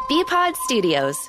BPod Studios.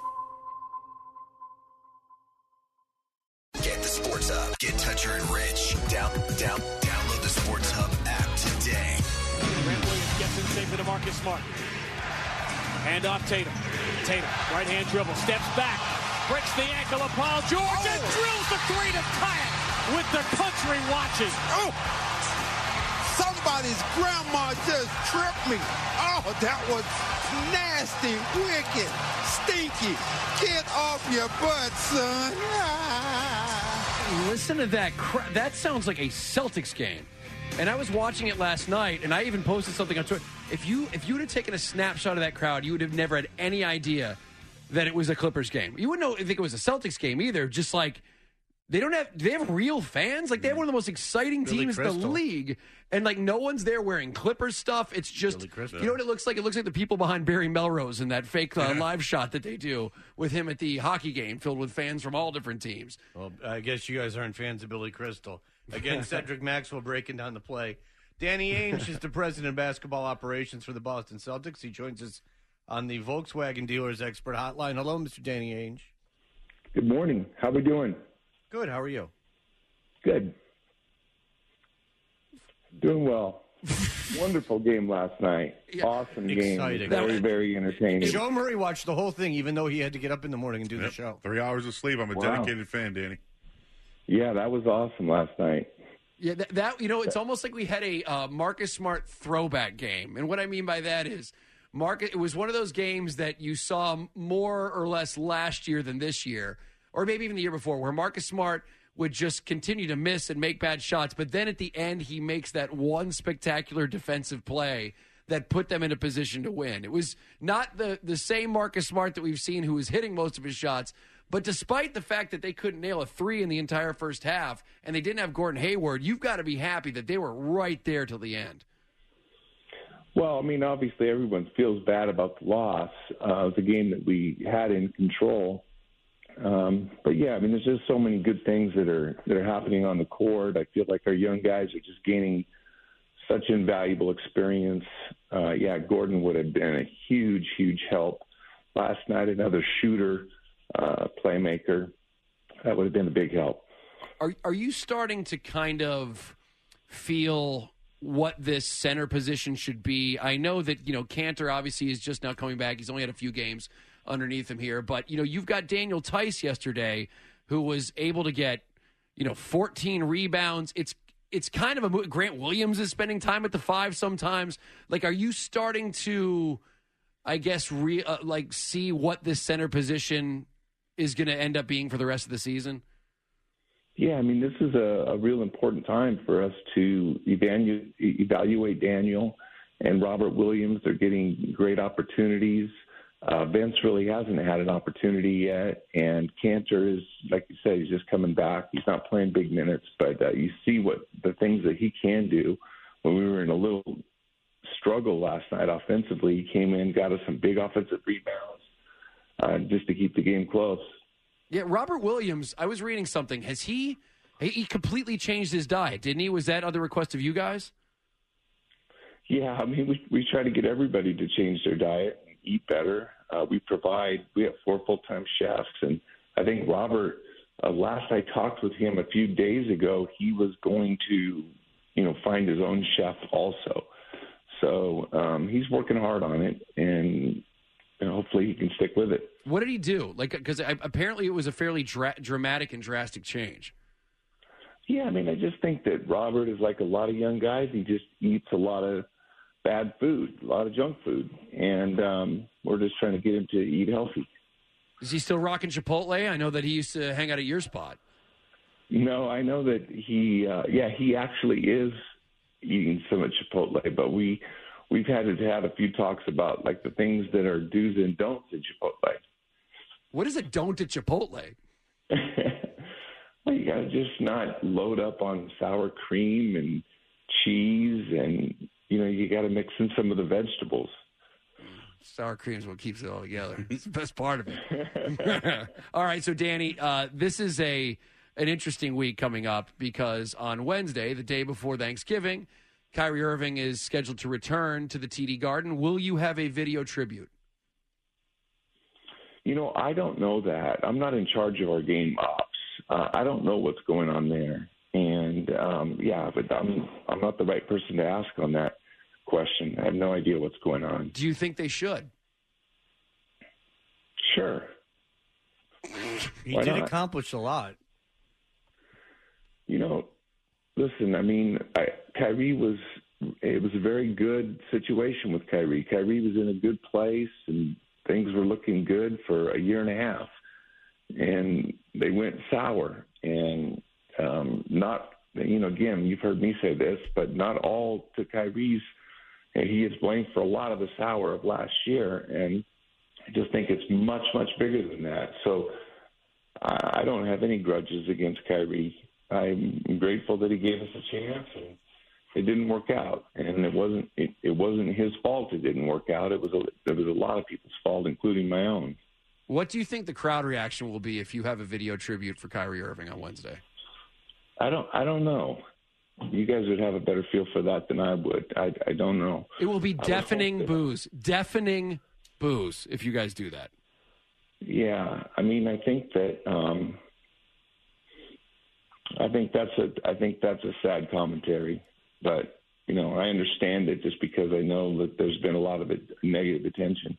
Get the Sports Hub. Get Toucher and Rich. Download the Sports Hub app today. Grant Williams gets in safe to Marcus Smart. Hand off Tatum. Tatum, right hand dribble, steps back, breaks the ankle of Paul George, and drills the three to tie it with the country watching. Oh! Somebody's grandma just tripped me. Oh, that was nasty, wicked, stinky. Get off your butt, son. Listen to that. That sounds like a Celtics game. And I was watching it last night, and I even posted something on Twitter. If you would have taken a snapshot of that crowd, you would have never had any idea that it was a Clippers game. You wouldn't think it was a Celtics game either. Just like they have real fans. Like they have one of the most exciting teams in the league, and like no one's there wearing Clippers stuff. It's just you know what it looks like. It looks like the people behind Barry Melrose in that fake live shot that they do with him at the hockey game, filled with fans from all different teams. Well, I guess you guys aren't fans of Billy Crystal. Again, Cedric Maxwell breaking down the play. Danny Ainge is the president of basketball operations for the Boston Celtics. He joins us on the Volkswagen Dealers Expert Hotline. Hello, Mr. Danny Ainge. Good morning. How we doing? Good. How are you? Good. Doing well. Wonderful game last night. Yeah. Awesome game. Exciting. Very, very entertaining. Joe Murray watched the whole thing, even though he had to get up in the morning and do the show. 3 hours of sleep. I'm a dedicated fan, Danny. Yeah, that was awesome last night. Yeah, it's almost like we had a Marcus Smart throwback game. And what I mean by that is, it was one of those games that you saw more or less last year than this year, or maybe even the year before, where Marcus Smart would just continue to miss and make bad shots. But then at the end, he makes that one spectacular defensive play that put them in a position to win. It was not the same Marcus Smart that we've seen who was hitting most of his shots. But despite the fact that they couldn't nail a three in the entire first half and they didn't have Gordon Hayward, you've got to be happy that they were right there till the end. Well, I mean, obviously everyone feels bad about the loss. It was a game that we had in control. But, yeah, I mean, there's just so many good things that are happening on the court. I feel like our young guys are just gaining such invaluable experience. Gordon would have been a huge, huge help. Last night, another shooter. Playmaker, that would have been a big help. Are you starting to kind of feel what this center position should be? I know that, Cantor obviously is just now coming back. He's only had a few games underneath him here. But, you've got Daniel Tice yesterday who was able to get, 14 rebounds. It's kind of a – Grant Williams is spending time at the 5 sometimes. Like, are you starting to, I guess, see what this center position is going to end up being for the rest of the season? Yeah, I mean, this is a real important time for us to evaluate Daniel and Robert Williams. They're getting great opportunities. Vince really hasn't had an opportunity yet, and Cantor is, like you said, he's just coming back. He's not playing big minutes, but you see what the things that he can do. When we were in a little struggle last night offensively, he came in, got us some big offensive rebounds. Just to keep the game close. Yeah, Robert Williams, I was reading something. Has he completely changed his diet, didn't he? Was that at the request of you guys? Yeah, I mean, we try to get everybody to change their diet and eat better. We have 4 full-time chefs, and I think Robert, last I talked with him a few days ago, he was going to, find his own chef also. So he's working hard on it, and hopefully he can stick with it. What did he do? Because apparently it was a fairly dramatic and drastic change. Yeah, I mean, I just think that Robert is like a lot of young guys. He just eats a lot of bad food, a lot of junk food, and we're just trying to get him to eat healthy. Is he still rocking Chipotle? I know that he used to hang out at your spot. No, I know that he actually is eating some at Chipotle, but we've had a few talks about like the things that are do's and don'ts at Chipotle. What is a don't at Chipotle? Well, you got to just not load up on sour cream and cheese, and you got to mix in some of the vegetables. Sour cream is what keeps it all together. It's the best part of it. All right, so Danny, this is an interesting week coming up because on Wednesday, the day before Thanksgiving, Kyrie Irving is scheduled to return to the TD Garden. Will you have a video tribute? I don't know that. I'm not in charge of our game ops. I don't know what's going on there. And, but I'm not the right person to ask on that question. I have no idea what's going on. Do you think they should? Sure. He did accomplish a lot. Listen, Kyrie it was a very good situation with Kyrie. Kyrie was in a good place, and things were looking good for a year and a half. And they went sour. And again, you've heard me say this, but not all to Kyrie's. He is blamed for a lot of the sour of last year, and I just think it's much, much bigger than that. So I don't have any grudges against Kyrie. I'm grateful that he gave us a chance, and it didn't work out. And it wasn't his fault it didn't work out. It was a lot of people's fault, including my own. What do you think the crowd reaction will be if you have a video tribute for Kyrie Irving on Wednesday? I don't know. You guys would have a better feel for that than I would. I don't know. It will be deafening boos. Deafening boos if you guys do that. Yeah, I think that I think that's a sad commentary, but I understand it just because I know that there's been a lot of negative attention.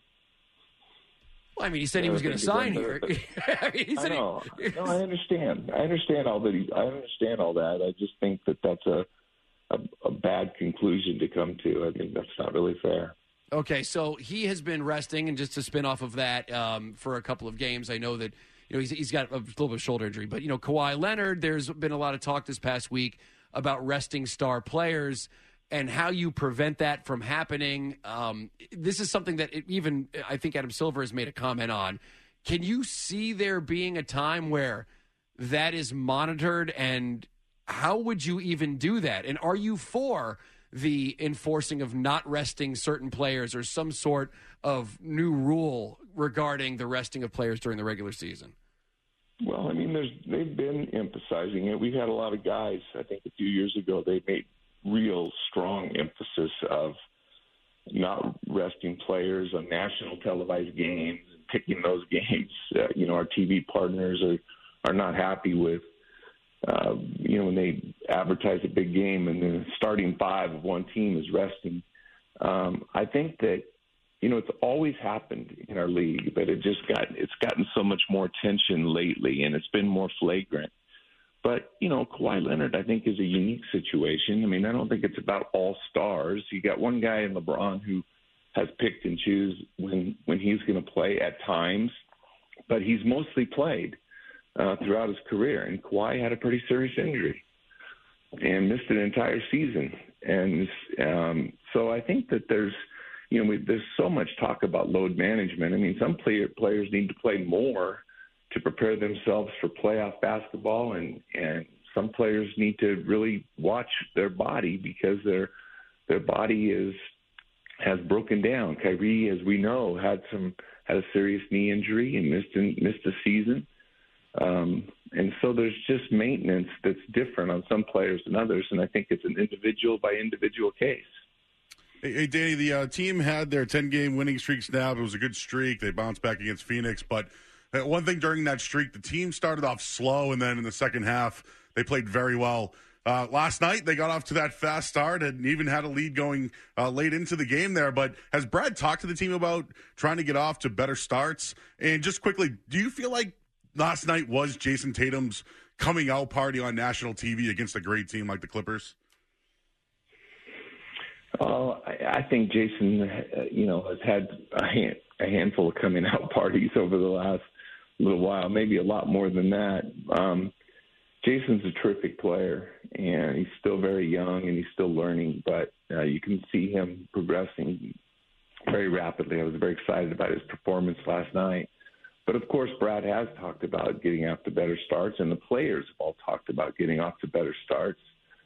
Well, he said he was going to sign here. I know. No, I understand. I understand all that. I just think that that's a bad conclusion to come to. I think that's not really fair. Okay, so he has been resting, and just to spin off of that for a couple of games, I know that he's got a little bit of shoulder injury. But, Kawhi Leonard, there's been a lot of talk this past week about resting star players and how you prevent that from happening. This is something that I think Adam Silver has made a comment on. Can you see there being a time where that is monitored, and how would you even do that? And are you for the enforcing of not resting certain players or some sort of new rule regarding the resting of players during the regular season? Well, they've been emphasizing it. We've had a lot of guys, I think a few years ago, they made real strong emphasis of not resting players on national televised games and picking those games. Our TV partners are not happy with, when they advertise a big game and the starting five of one team is resting. I think that, it's always happened in our league, but it's gotten so much more attention lately, and it's been more flagrant. But, Kawhi Leonard, I think, is a unique situation. I don't think it's about all stars. You got one guy in LeBron who has picked and choose when he's going to play at times, but he's mostly played throughout his career. And Kawhi had a pretty serious injury and missed an entire season. And so I think that there's so much talk about load management. Some players need to play more to prepare themselves for playoff basketball, and some players need to really watch their body because their body has broken down. Kyrie, as we know, had a serious knee injury and missed a season. And so there's just maintenance that's different on some players than others, and I think it's an individual by individual case. Hey, Danny, the team had their 10-game winning streak snapped. It was a good streak. They bounced back against Phoenix. But one thing during that streak, the team started off slow, and then in the second half, they played very well. Last night, they got off to that fast start and even had a lead going late into the game there. But has Brad talked to the team about trying to get off to better starts? And just quickly, do you feel like last night was Jason Tatum's coming out party on national TV against a great team like the Clippers? I think Jason, has had a handful of coming out parties over the last little while, maybe a lot more than that. Jason's a terrific player, and he's still very young and he's still learning, but you can see him progressing very rapidly. I was very excited about his performance last night. But, of course, Brad has talked about getting off to better starts, and the players have all talked about getting off to better starts.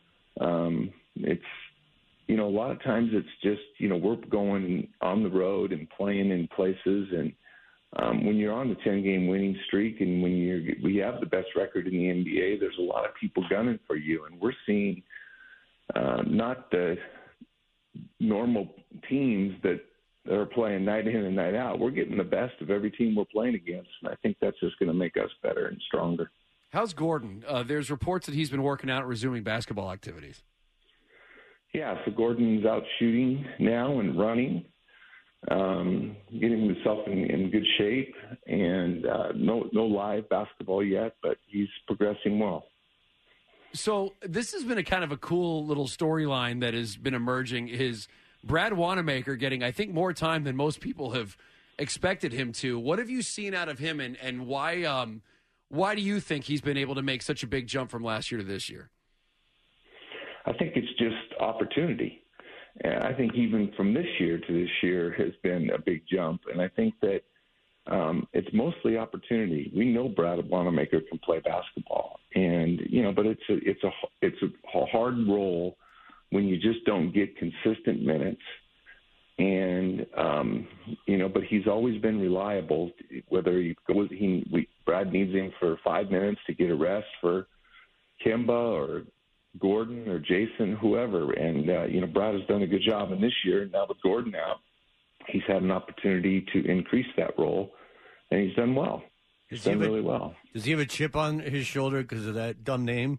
A lot of times it's just, we're going on the road and playing in places. And when you're on the 10-game winning streak and when we have the best record in the NBA, there's a lot of people gunning for you. And we're seeing not the normal teams that that are playing night in and night out. We're getting the best of every team we're playing against, and I think that's just going to make us better and stronger. How's Gordon? There's reports that he's been working out and resuming basketball activities. Yeah, so Gordon's out shooting now and running, getting himself in good shape, and no live basketball yet, but he's progressing well. So this has been a kind of a cool little storyline that has been emerging, is Brad Wanamaker getting, I think, more time than most people have expected him to. What have you seen out of him, and why do you think he's been able to make such a big jump from last year to this year? I think it's just opportunity. And I think even from this year to this year has been a big jump. And I think that it's mostly opportunity. We know Brad Wanamaker can play basketball, and but it's a hard role when you just don't get consistent minutes. And but he's always been reliable. Whether he goes, Brad needs him for 5 minutes to get a rest for Kemba or Gordon or Jason, whoever. And Brad has done a good job. And this year, now with Gordon out, he's had an opportunity to increase that role, and he's done well. He's done really well. Does he have a chip on his shoulder because of that dumb name?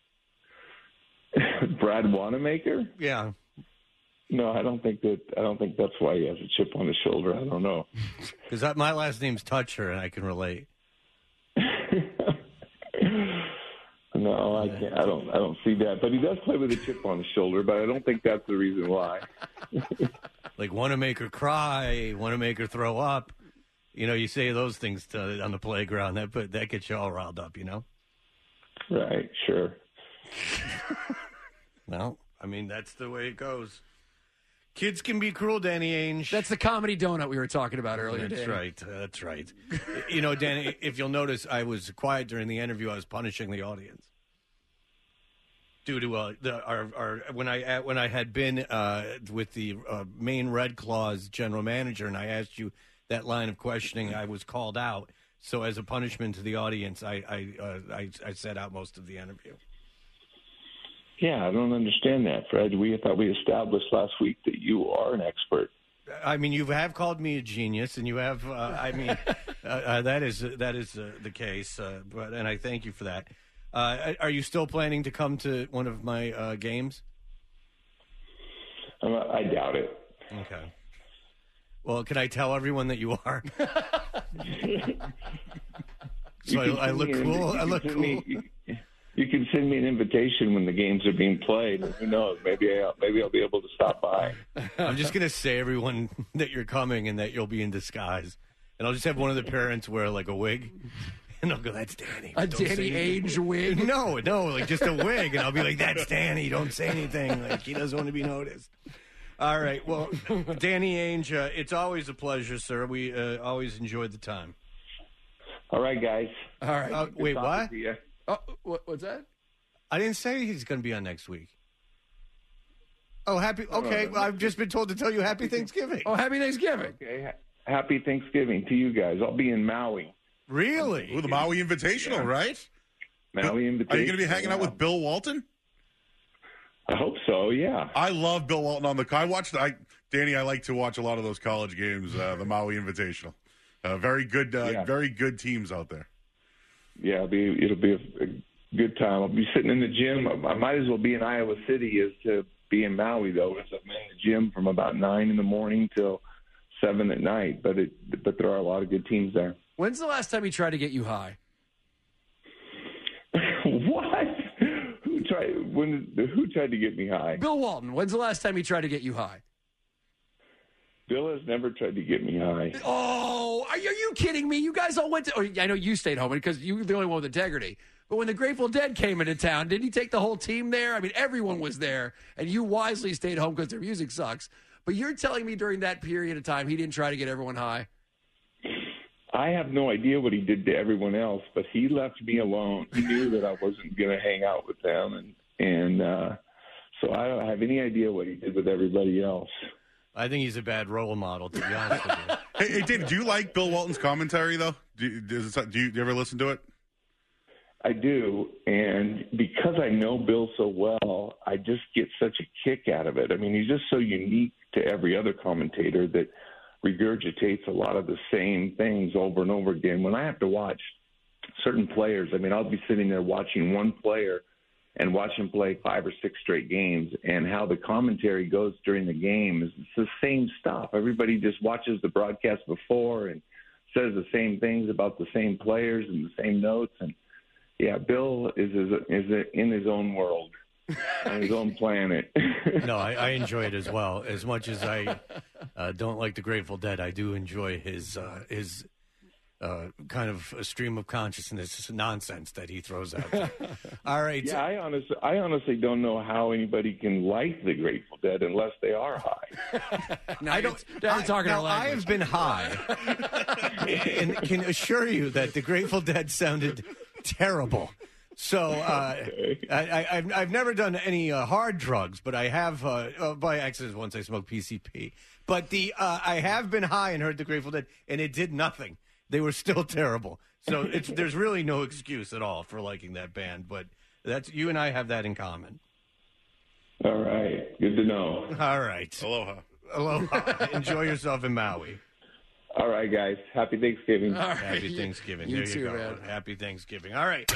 Brad Wanamaker? Yeah. No, I don't think that's why he has a chip on his shoulder. I don't know. Because my last name's Toucher, and I can relate. No, I can't. I don't see that. But he does play with a chip on his shoulder. But I don't think that's the reason why. Like, want to make her cry, want to make her throw up. You say those things on the playground. That gets you all riled up. Right. Sure. Well, I mean, that's the way it goes. Kids can be cruel, Danny Ainge. That's the comedy donut we were talking about earlier. That's Danny. right. That's right. Danny, if you'll notice, I was quiet during the interview. I was punishing the audience due to when I had been with the Maine Red Claws general manager, and I asked you that line of questioning, I was called out. So as a punishment to the audience, I set out most of the interview. Yeah, I don't understand that, Fred. I thought we established last week that you are an expert. I mean, you have called me a genius, and you have. That is the case. And I thank you for that. Are you still planning to come to one of my games? I doubt it. Okay. Well, can I tell everyone that you are? So I look cool. I look cool. You can send me an invitation when the games are being played. Who knows? Maybe I'll be able to stop by. I'm just going to say, everyone, that you're coming and that you'll be in disguise. And I'll just have one of the parents wear, like, a wig. And I'll go, that's Danny. A Danny Ainge wig? No, like just a wig. And I'll be like, that's Danny. Don't say anything. Like, he doesn't want to be noticed. All right. Well, Danny Ainge, it's always a pleasure, sir. We always enjoyed the time. All right, guys. All right. Wait, what? Oh, what's that? I didn't say he's going to be on next week. Oh, happy. Okay, well, I've just been told to tell you happy Thanksgiving. Oh, happy Thanksgiving. Okay, happy Thanksgiving to you guys. I'll be in Maui. Really? Ooh, the Maui Invitational, right? Maui Invitational. Are you going to be hanging out with Bill Walton? I hope so, yeah. I love Bill Walton on the. Danny, I like to watch a lot of those college games, the Maui Invitational. Very good teams out there. Yeah, it'll be a good time. I'll be sitting in the gym. I might as well be in Iowa City as to be in Maui, though, because I'm in the gym from about 9 in the morning till 7 at night. But there are a lot of good teams there. When's the last time he tried to get you high? What? Who tried to get me high? Bill Walton. When's the last time he tried to get you high? Bill has never tried to get me high. Oh, are you kidding me? You guys all went to... Oh, I know you stayed home because you were the only one with integrity. But when the Grateful Dead came into town, didn't he take the whole team there? I mean, everyone was there, and you wisely stayed home because their music sucks. But you're telling me during that period of time he didn't try to get everyone high? I have no idea what he did to everyone else, but he left me alone. He knew that I wasn't going to hang out with them, and so I don't have any idea what he did with everybody else. I think he's a bad role model, to be honest with you. Hey, David, do you like Bill Walton's commentary, though? Do you ever listen to it? I do, and because I know Bill so well, I just get such a kick out of it. I mean, he's just so unique to every other commentator that regurgitates a lot of the same things over and over again. When I have to watch certain players, I mean, I'll be sitting there watching one player and watch him play 5 or 6 straight games, and how the commentary goes during the game is the same stuff. Everybody just watches the broadcast before and says the same things about the same players and the same notes. And yeah, Bill is in his own world, on his own planet. No, I enjoy it as well. As much as I don't like the Grateful Dead, I do enjoy his kind of a stream of consciousness nonsense that he throws out there. All right. Yeah, I honestly don't know how anybody can like the Grateful Dead unless they are high. I have been high and can assure you that the Grateful Dead sounded terrible. So I've never done any hard drugs, but I have by accident once I smoked PCP. But I have been high and heard the Grateful Dead, and it did nothing. They were still terrible. So there's really no excuse at all for liking that band. But that's you and I have that in common. All right. Good to know. All right. Aloha. Enjoy yourself in Maui. All right, guys. Happy Thanksgiving. All right. Happy Thanksgiving. You there too, you go. man. Happy Thanksgiving. All right.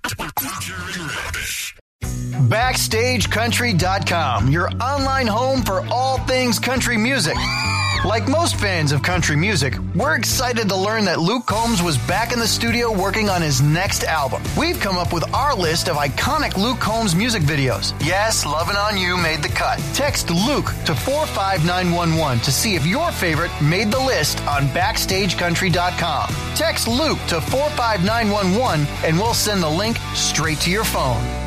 BackstageCountry.com, your online home for all things country music. Like most fans of country music, we're excited to learn that Luke Combs was back in the studio working on his next album. We've come up with our list of iconic Luke Combs music videos. Yes, Lovin' On You made the cut. Text Luke to 45911 to see if your favorite made the list on BackstageCountry.com. Text Luke to 45911 and we'll send the link straight to your phone.